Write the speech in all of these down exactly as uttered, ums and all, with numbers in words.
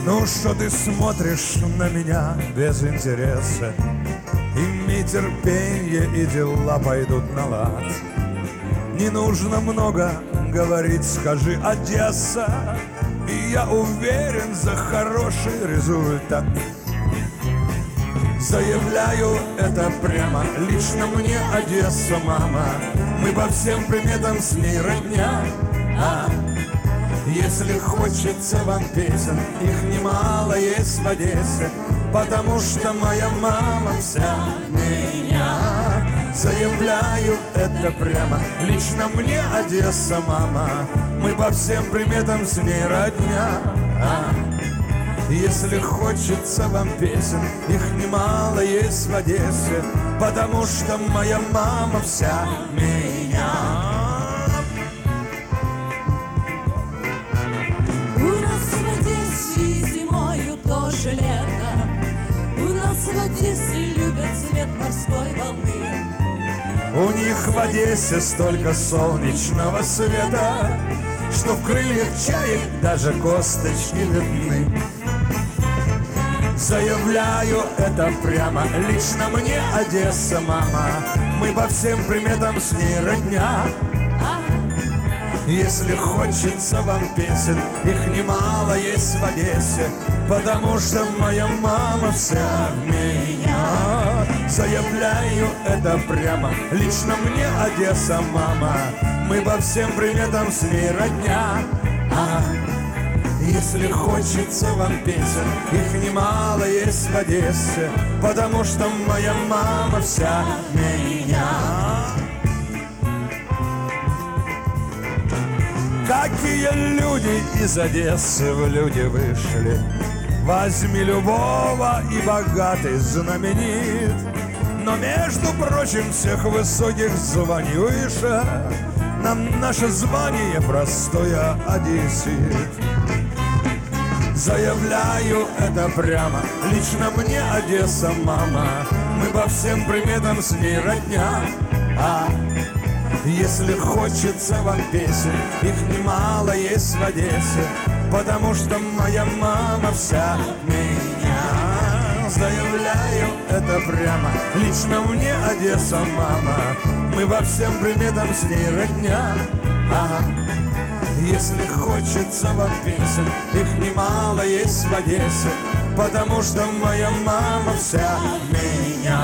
Ну что ты смотришь на меня без интереса? Имей терпенье, и дела пойдут на лад. Не нужно много говорить, скажи Одесса, и я уверен за хороший результат. Заявляю это прямо, лично мне Одесса, мама. Мы по всем приметам с ней родня. А если хочется вам песен, их немало есть в Одессе, потому что моя мама вся меня. Заявляю это прямо, лично мне Одесса, мама. Мы по всем приметам с ней родня. А если хочется вам песен, их немало есть в Одессе, потому что моя мама вся меня. У нас в Одессе зимою тоже лето, у нас в Одессе любят цвет морской волны. У них в Одессе столько солнечного света, что в крыльях чаек даже косточки видны. Заявляю это прямо, лично мне Одесса, мама. Мы по всем приметам с ней родня. Если хочется вам песен, их немало есть в Одессе, потому что моя мама вся в меня. Заявляю это прямо, лично мне Одесса, мама. Мы по всем приметам с ней родня. А если хочется вам песен, их немало есть в Одессе, потому что моя мама вся меня. Какие люди из Одессы в люди вышли, возьми любого, и богатый знаменит. Но, между прочим, всех высоких званий выше нам наше звание простое одессит. Заявляю это прямо, лично мне Одесса, мама. Мы по всем приметам с ней родня. А если хочется вам песен, их немало есть в Одессе, потому что моя мама вся меня. Заявляю это прямо, лично мне Одесса, мама. Мы по всем приметам с ней родня. Ага. Если хочется вам песен, их немало есть в Одессе, потому что моя мама вся меня.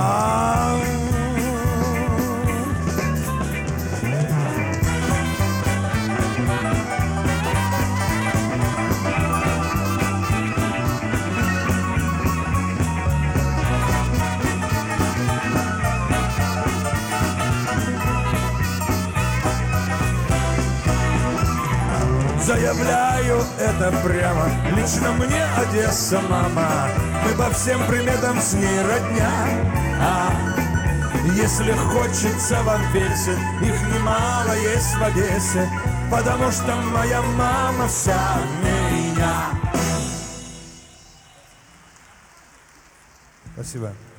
Заявляю это прямо, лично мне Одесса, мама. Мы по всем приметам с ней родня. А если хочется вам песен, их немало есть в Одессе, потому что моя мама вся меня. Спасибо.